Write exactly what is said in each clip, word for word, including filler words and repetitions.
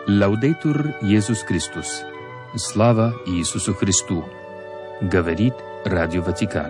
Лаудейтур Иисус Христос. Слава Иисусу Христу. Говорит Радио Ватикан.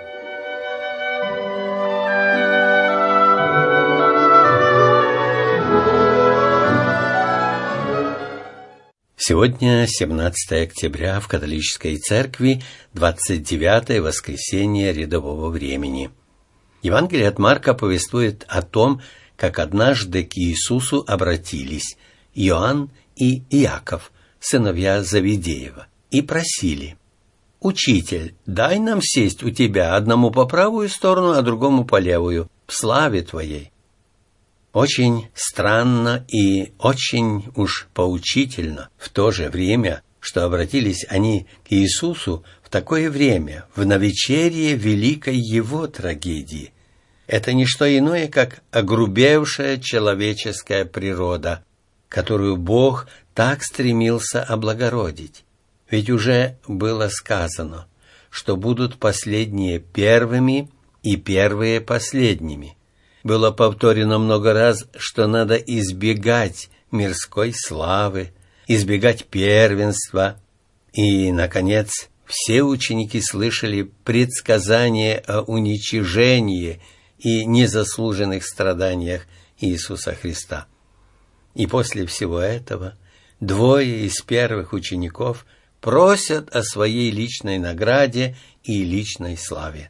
Сегодня семнадцатое октября, в католической церкви двадцать девятое воскресенье рядового времени. Евангелие от Марка повествует о том, как однажды к Иисусу обратились Иоанн и Иаков, сыновья Завидеева, и просили: «Учитель, дай нам сесть у тебя, одному по правую сторону, а другому по левую, в славе твоей». Очень странно и очень уж поучительно в то же время, что обратились они к Иисусу в такое время, в навечерие великой Его трагедии. Это не что иное, как огрубевшая человеческая природа, которую Бог так стремился облагородить. Ведь уже было сказано, что будут последние первыми и первые последними. Было повторено много раз, что надо избегать мирской славы, избегать первенства. И, наконец, все ученики слышали предсказание о уничижении и незаслуженных страданиях Иисуса Христа. И после всего этого двое из первых учеников просят о своей личной награде и личной славе.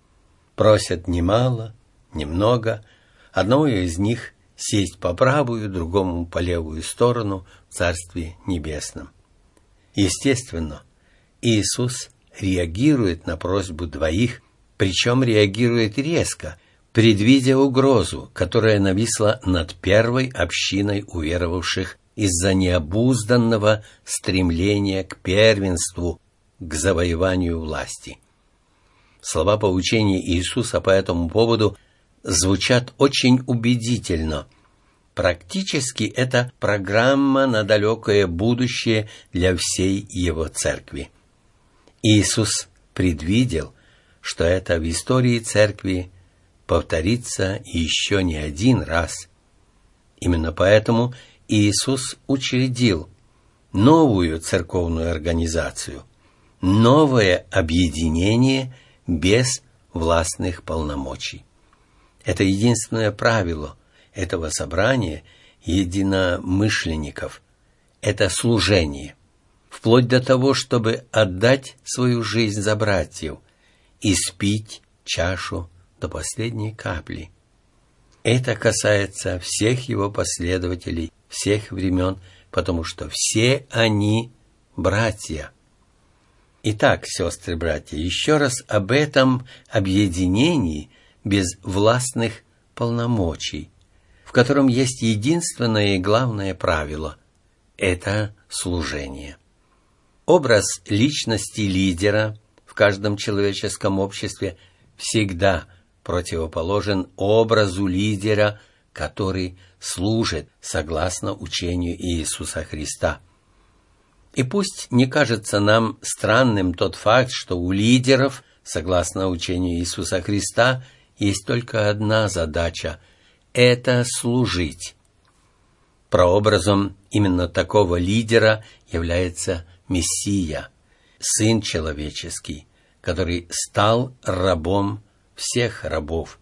Просят немало, немного, одного из них сесть по правую, другому по левую сторону в Царстве Небесном. Естественно, Иисус реагирует на просьбу двоих, причем реагирует резко, предвидя угрозу, которая нависла над первой общиной уверовавших из-за необузданного стремления к первенству, к завоеванию власти. Слова поучения Иисуса по этому поводу звучат очень убедительно. Практически это программа на далекое будущее для всей Его церкви. Иисус предвидел, что это в истории церкви повторится еще не один раз. Именно поэтому Иисус учредил новую церковную организацию, новое объединение без властных полномочий. Это единственное правило этого собрания единомышленников. Это служение, вплоть до того, чтобы отдать свою жизнь за братьев и спить чашу до последней капли. Это касается всех его последователей, всех времен, потому что все они братья. Итак, сестры-братья, еще раз об этом объединении без властных полномочий, в котором есть единственное и главное правило – это служение. Образ личности лидера в каждом человеческом обществе всегда противоположен образу лидера, который служит согласно учению Иисуса Христа. И пусть не кажется нам странным тот факт, что у лидеров, согласно учению Иисуса Христа, есть только одна задача – это служить. Прообразом именно такого лидера является Мессия, Сын Человеческий, который стал рабом всех рабов.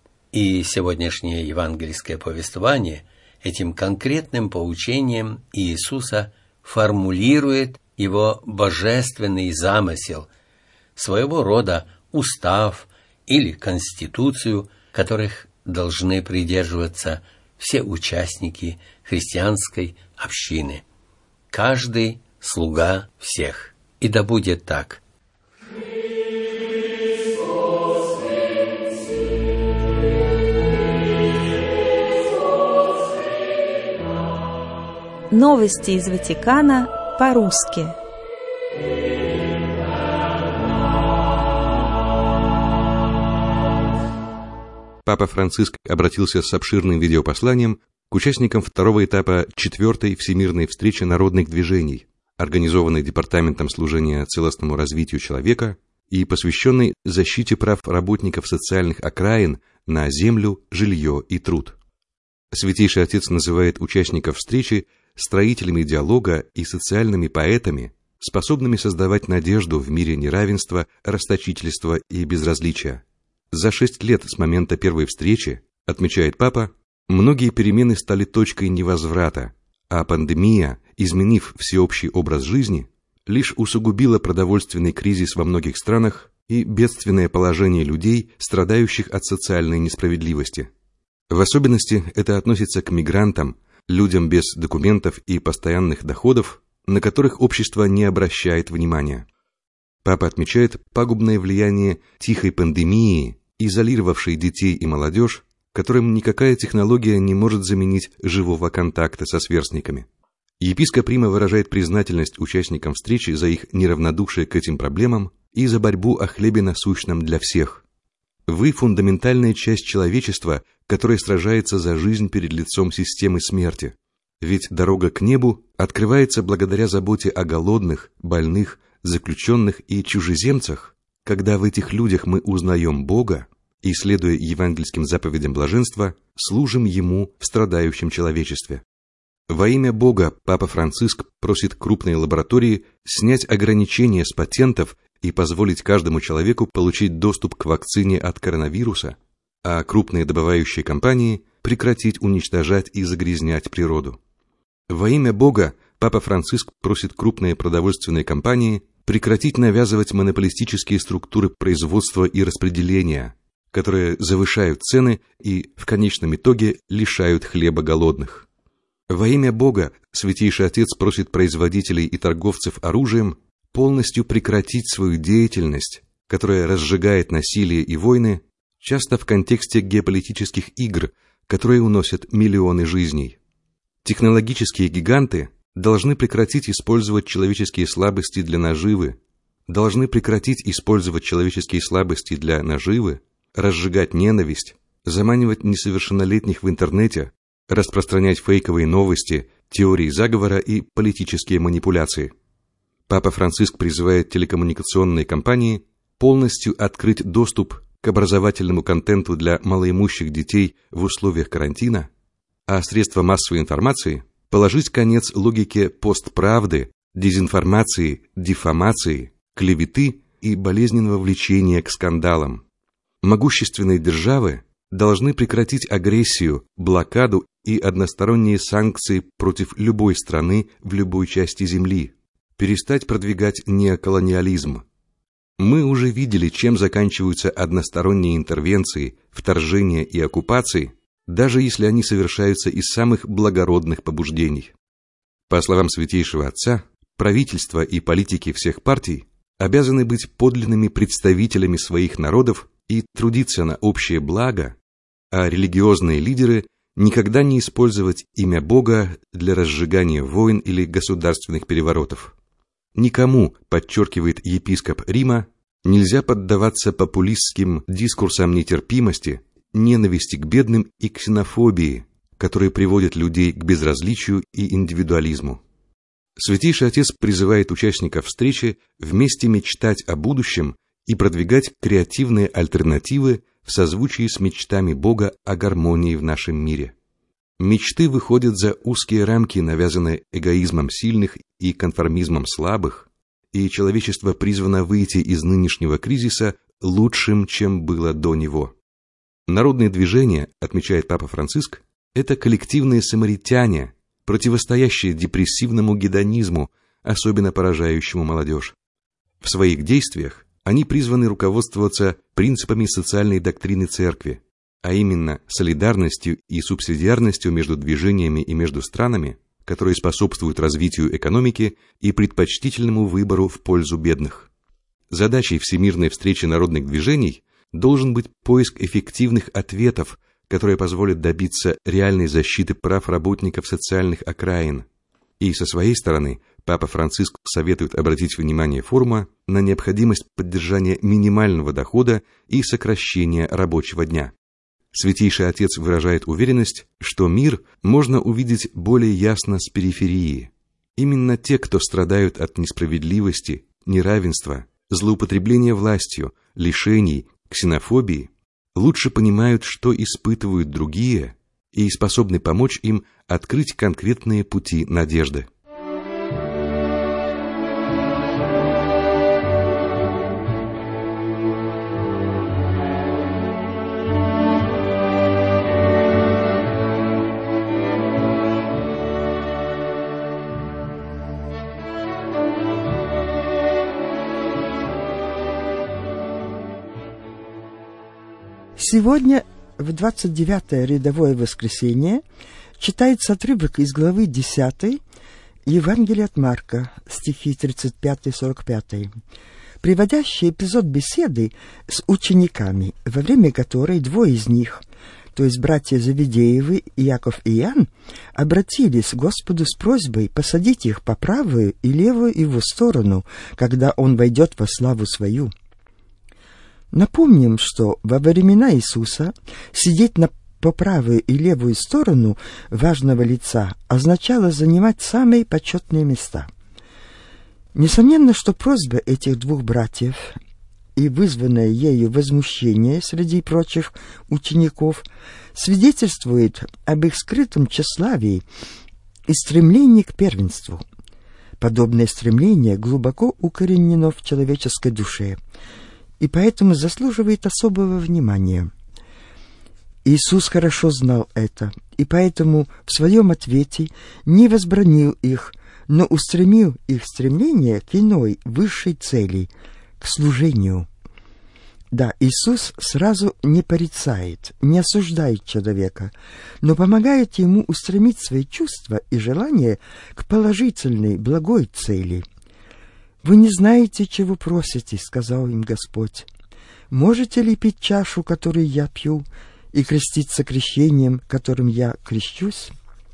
И сегодняшнее евангельское повествование этим конкретным поучением Иисуса формулирует его божественный замысел, своего рода устав или конституцию, которых должны придерживаться все участники христианской общины. Каждый слуга всех. И да будет так. Новости из Ватикана по-русски. Папа Франциск обратился с обширным видеопосланием к участникам второго этапа четвертой Всемирной встречи народных движений, организованной Департаментом служения целостному развитию человека и посвященной защите прав работников социальных окраин на землю, жилье и труд. Святейший Отец называет участников встречи строителями диалога и социальными поэтами, способными создавать надежду в мире неравенства, расточительства и безразличия. За шесть лет с момента первой встречи, отмечает папа, многие перемены стали точкой невозврата, а пандемия, изменив всеобщий образ жизни, лишь усугубила продовольственный кризис во многих странах и бедственное положение людей, страдающих от социальной несправедливости. В особенности это относится к мигрантам, людям без документов и постоянных доходов, на которых общество не обращает внимания. Папа отмечает пагубное влияние тихой пандемии, изолировавшей детей и молодежь, которым никакая технология не может заменить живого контакта со сверстниками. Епископ Рима выражает признательность участникам встречи за их неравнодушие к этим проблемам и за борьбу о хлебе насущном для всех. Вы – фундаментальная часть человечества, которая сражается за жизнь перед лицом системы смерти. Ведь дорога к небу открывается благодаря заботе о голодных, больных, заключенных и чужеземцах, когда в этих людях мы узнаем Бога и, следуя евангельским заповедям блаженства, служим Ему в страдающем человечестве. Во имя Бога Папа Франциск просит крупные лаборатории снять ограничения с патентов и позволить каждому человеку получить доступ к вакцине от коронавируса, а крупные добывающие компании прекратить уничтожать и загрязнять природу. Во имя Бога Папа Франциск просит крупные продовольственные компании прекратить навязывать монополистические структуры производства и распределения, которые завышают цены и в конечном итоге лишают хлеба голодных. Во имя Бога Святейший Отец просит производителей и торговцев оружием полностью прекратить свою деятельность, которая разжигает насилие и войны, часто в контексте геополитических игр, которые уносят миллионы жизней. Технологические гиганты должны прекратить использовать человеческие слабости для наживы, должны прекратить использовать человеческие слабости для наживы, разжигать ненависть, заманивать несовершеннолетних в интернете, распространять фейковые новости, теории заговора и политические манипуляции. Папа Франциск призывает телекоммуникационные компании полностью открыть доступ к образовательному контенту для малоимущих детей в условиях карантина, а средства массовой информации положить конец логике постправды, дезинформации, диффамации, клеветы и болезненного влечения к скандалам. Могущественные державы должны прекратить агрессию, блокаду и односторонние санкции против любой страны в любой части земли, перестать продвигать неоколониализм. Мы уже видели, чем заканчиваются односторонние интервенции, вторжения и оккупации, даже если они совершаются из самых благородных побуждений. По словам Святейшего Отца, правительства и политики всех партий обязаны быть подлинными представителями своих народов и трудиться на общее благо, а религиозные лидеры никогда не использовать имя Бога для разжигания войн или государственных переворотов. Никому, подчеркивает епископ Рима, нельзя поддаваться популистским дискурсам нетерпимости, ненависти к бедным и ксенофобии, которые приводят людей к безразличию и индивидуализму. Святейший Отец призывает участников встречи вместе мечтать о будущем и продвигать креативные альтернативы в созвучии с мечтами Бога о гармонии в нашем мире. Мечты выходят за узкие рамки, навязанные эгоизмом сильных и конформизмом слабых, и человечество призвано выйти из нынешнего кризиса лучшим, чем было до него. Народные движения, отмечает Папа Франциск, это коллективные самаритяне, противостоящие депрессивному гедонизму, особенно поражающему молодежь. В своих действиях они призваны руководствоваться принципами социальной доктрины Церкви, а именно солидарностью и субсидиарностью между движениями и между странами, которые способствуют развитию экономики и предпочтительному выбору в пользу бедных. Задачей Всемирной встречи народных движений должен быть поиск эффективных ответов, которые позволят добиться реальной защиты прав работников социальных окраин. И со своей стороны Папа Франциск советует обратить внимание форума на необходимость поддержания минимального дохода и сокращения рабочего дня. Святейший Отец выражает уверенность, что мир можно увидеть более ясно с периферии. Именно те, кто страдают от несправедливости, неравенства, злоупотребления властью, лишений, ксенофобии, лучше понимают, что испытывают другие, и способный помочь им открыть конкретные пути надежды. Сегодня, в двадцать девятое рядовое воскресенье, читается отрывок из главы десятой Евангелия от Марка, стихи тридцать пять сорок пять, приводящий эпизод беседы с учениками, во время которой двое из них, то есть братья Завидеевы, Иаков и Иоанн, обратились к Господу с просьбой посадить их по правую и левую его сторону, когда он войдет во славу свою. Напомним, что во времена Иисуса сидеть на по правую и левую сторону важного лица означало занимать самые почетные места. Несомненно, что просьба этих двух братьев и вызванное ею возмущение среди прочих учеников свидетельствует об их скрытом тщеславии и стремлении к первенству. Подобное стремление глубоко укоренено в человеческой душе и поэтому заслуживает особого внимания. Иисус хорошо знал это, и поэтому в своем ответе не возбранил их, но устремил их стремление к иной, высшей цели, к служению. Да, Иисус сразу не порицает, не осуждает человека, но помогает ему устремить свои чувства и желания к положительной, благой цели. «Вы не знаете, чего просите», — сказал им Господь. «Можете ли пить чашу, которую я пью, и креститься крещением, которым я крещусь?»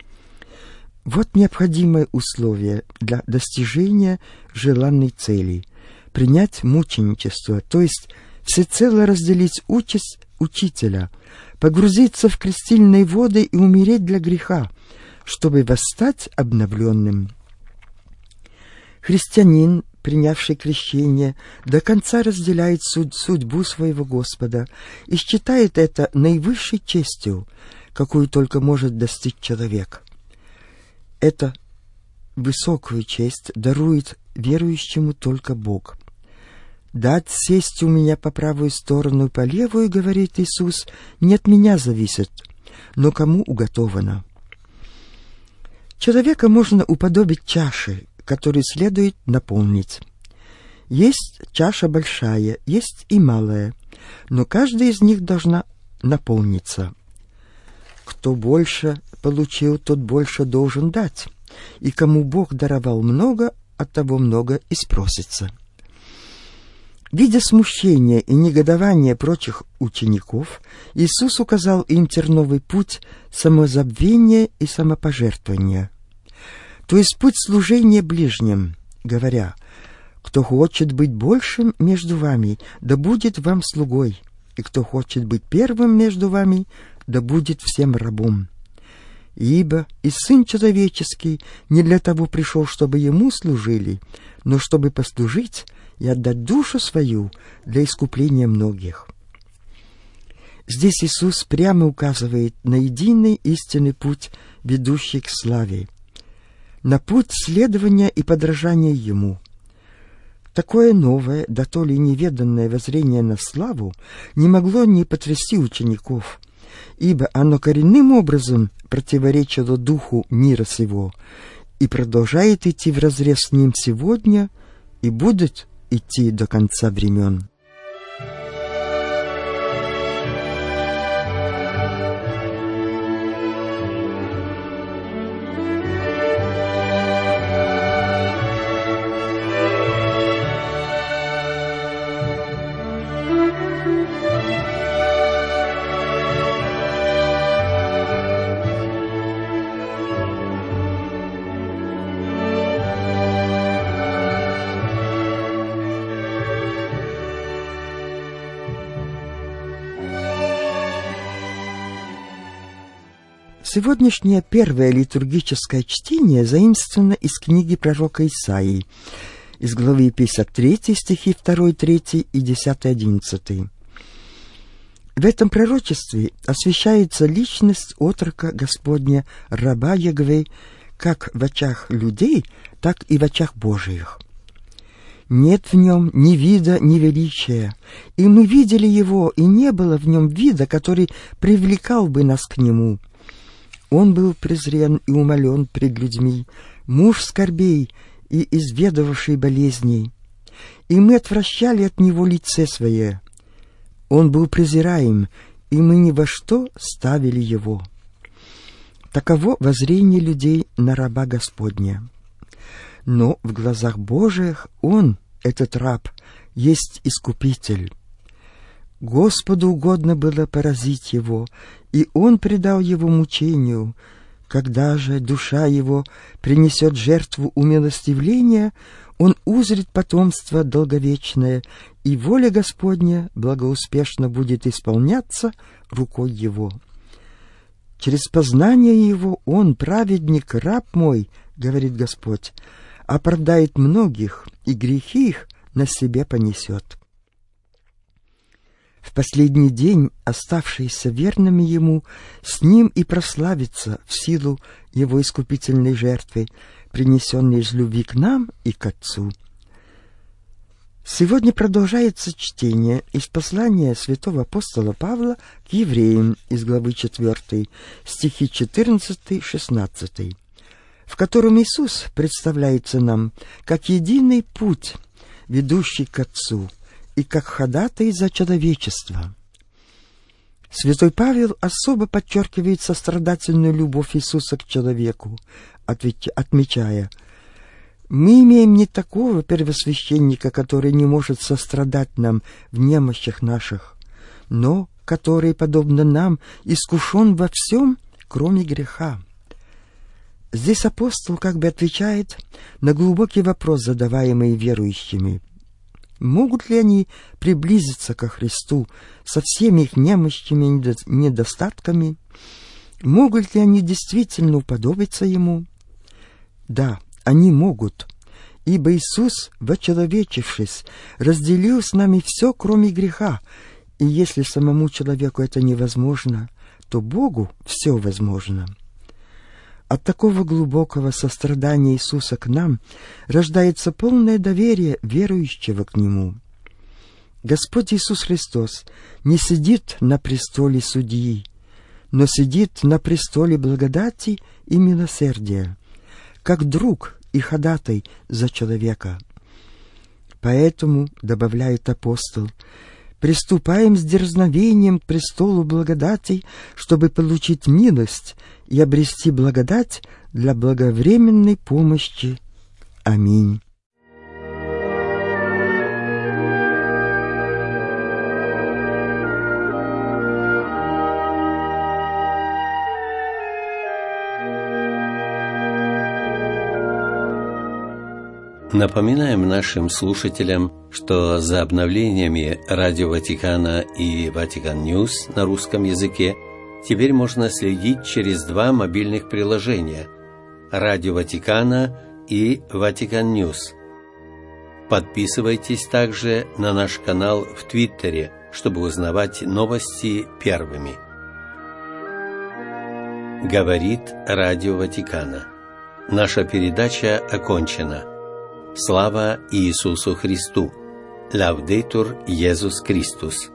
Вот необходимое условие для достижения желанной цели — принять мученичество, то есть всецело разделить участь учителя, погрузиться в крестильные воды и умереть для греха, чтобы восстать обновленным. Христианин, принявший крещение, до конца разделяет суд, судьбу своего Господа и считает это наивысшей честью, какую только может достичь человек. Эта высокую честь дарует верующему только Бог. «Дать сесть у меня по правую сторону и по левую, — говорит Иисус, — не от меня зависит, но кому уготовано». Человека можно уподобить чаше, которую следует наполнить. Есть чаша большая, есть и малая, но каждая из них должна наполниться. Кто больше получил, тот больше должен дать, и кому Бог даровал много, от того много и спросится. Видя смущение и негодование прочих учеников, Иисус указал им терновый путь самозабвения и самопожертвования, то есть путь служения ближним, говоря: «Кто хочет быть большим между вами, да будет вам слугой, и кто хочет быть первым между вами, да будет всем рабом. Ибо и Сын Человеческий не для того пришел, чтобы Ему служили, но чтобы послужить и отдать душу свою для искупления многих». Здесь Иисус прямо указывает на единый истинный путь, ведущий к славе, на путь следования и подражания Ему. Такое новое, да то ли неведанное воззрение на славу не могло не потрясти учеников, ибо оно коренным образом противоречило духу мира сего и продолжает идти вразрез с ним сегодня и будет идти до конца времен. Сегодняшнее первое литургическое чтение заимствовано из книги пророка Исаии, из главы пятьдесят три, стихи два, три и десять одиннадцать. В этом пророчестве освещается личность отрока Господня, раба Ягве, как в очах людей, так и в очах Божиих. Нет в нем ни вида, ни величия, и мы видели его, и не было в нем вида, который привлекал бы нас к нему. Он был презрен и умолен пред людьми, муж скорбей и изведавший болезней, и мы отвращали от него лице свое. Он был презираем, и мы ни во что ставили его. Таково воззрение людей на раба Господня. Но в глазах Божиих он, этот раб, есть искупитель. Господу угодно было поразить его, и он предал его мучению. Когда же душа его принесет жертву умилостивления, он узрит потомство долговечное, и воля Господня благоуспешно будет исполняться рукой его. Через познание его он, праведник, раб мой, говорит Господь, оправдает многих, и грехи их на себе понесет. В последний день оставшиеся верными ему с ним и прославится в силу его искупительной жертвы, принесенной из любви к нам и к Отцу. Сегодня продолжается чтение из послания святого апостола Павла к евреям из главы четвёртой, стихи четырнадцатый-шестнадцатый, в котором Иисус представляется нам как единый путь, ведущий к Отцу, и как ходатай за человечество. Святой Павел особо подчеркивает сострадательную любовь Иисуса к человеку, отмечая: «Мы имеем не такого первосвященника, который не может сострадать нам в немощах наших, но который, подобно нам, искушен во всем, кроме греха». Здесь апостол как бы отвечает на глубокий вопрос, задаваемый верующими. Могут ли они приблизиться ко Христу со всеми их немощами и недостатками? Могут ли они действительно уподобиться Ему? Да, они могут, ибо Иисус, вочеловечившись, разделил с нами все, кроме греха, и если самому человеку это невозможно, то Богу все возможно. От такого глубокого сострадания Иисуса к нам рождается полное доверие верующего к Нему. Господь Иисус Христос не сидит на престоле судьи, но сидит на престоле благодати и милосердия, как друг и ходатай за человека. Поэтому, добавляет апостол, приступаем с дерзновением к престолу благодати, чтобы получить милость и обрести благодать для благовременной помощи. Аминь. Напоминаем нашим слушателям, что за обновлениями Радио Ватикана и Ватикан Ньюс на русском языке теперь можно следить через два мобильных приложения – Радио Ватикана и Ватикан Ньюс. Подписывайтесь также на наш канал в Твиттере, чтобы узнавать новости первыми. Говорит Радио Ватикана. Наша передача окончена. Слава Иисусу Христу! Лаудетур Иисус Христос!